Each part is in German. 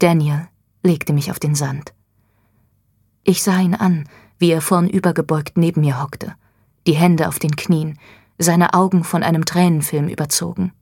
Daniel legte mich auf den Sand. Ich sah ihn an, wie er vornübergebeugt neben mir hockte, die Hände auf den Knien, seine Augen von einem Tränenfilm überzogen.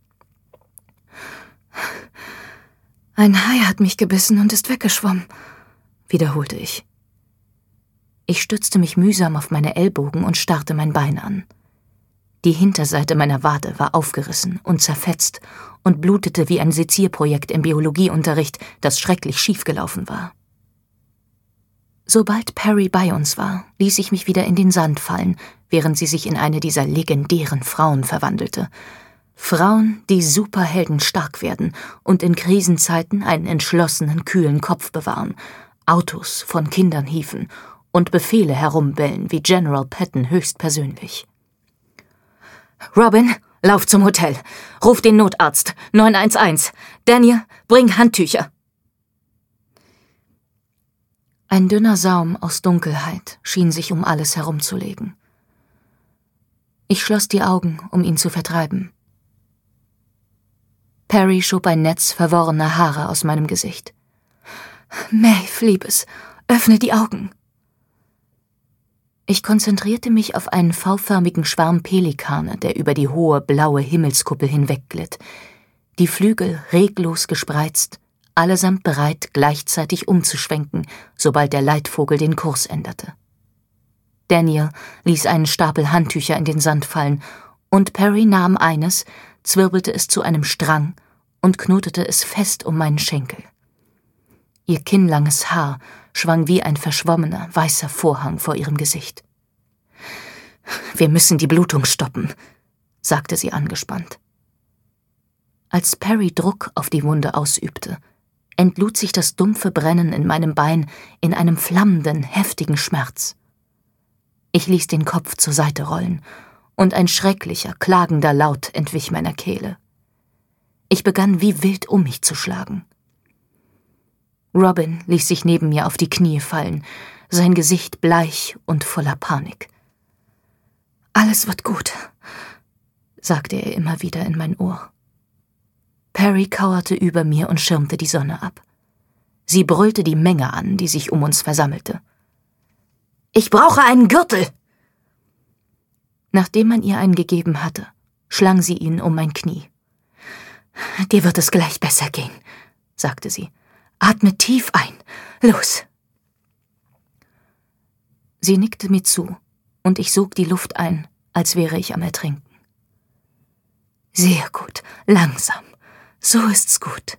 »Ein Hai hat mich gebissen und ist weggeschwommen«, wiederholte ich. Ich stützte mich mühsam auf meine Ellbogen und starrte mein Bein an. Die Hinterseite meiner Wade war aufgerissen und zerfetzt und blutete wie ein Sezierprojekt im Biologieunterricht, das schrecklich schiefgelaufen war. Sobald Perry bei uns war, ließ ich mich wieder in den Sand fallen, während sie sich in eine dieser legendären Frauen verwandelte. Frauen, die superheldenstark werden und in Krisenzeiten einen entschlossenen, kühlen Kopf bewahren, Autos von Kindern hieven und Befehle herumbellen wie General Patton höchstpersönlich. »Robin, lauf zum Hotel. Ruf den Notarzt. 911. Daniel, bring Handtücher.« Ein dünner Saum aus Dunkelheit schien sich um alles herumzulegen. Ich schloss die Augen, um ihn zu vertreiben. Perry schob ein Netz verworrener Haare aus meinem Gesicht. »Maeve, Liebes, öffne die Augen!« Ich konzentrierte mich auf einen V-förmigen Schwarm Pelikane, der über die hohe, blaue Himmelskuppel hinwegglitt, die Flügel reglos gespreizt, allesamt bereit, gleichzeitig umzuschwenken, sobald der Leitvogel den Kurs änderte. Daniel ließ einen Stapel Handtücher in den Sand fallen, und Perry nahm eines, zwirbelte es zu einem Strang und knotete es fest um meinen Schenkel. Ihr kinnlanges Haar schwang wie ein verschwommener, weißer Vorhang vor ihrem Gesicht. »Wir müssen die Blutung stoppen«, sagte sie angespannt. Als Perry Druck auf die Wunde ausübte, entlud sich das dumpfe Brennen in meinem Bein in einem flammenden, heftigen Schmerz. Ich ließ den Kopf zur Seite rollen, und ein schrecklicher, klagender Laut entwich meiner Kehle. Ich begann wie wild um mich zu schlagen. Robin ließ sich neben mir auf die Knie fallen, sein Gesicht bleich und voller Panik. »Alles wird gut«, sagte er immer wieder in mein Ohr. Perry kauerte über mir und schirmte die Sonne ab. Sie brüllte die Menge an, die sich um uns versammelte. »Ich brauche einen Gürtel!« Nachdem man ihr einen gegeben hatte, schlang sie ihn um mein Knie. »Dir wird es gleich besser gehen«, sagte sie. »Atme tief ein. Los!« Sie nickte mir zu, und ich sog die Luft ein, als wäre ich am Ertrinken. »Sehr gut, langsam. So ist's gut.«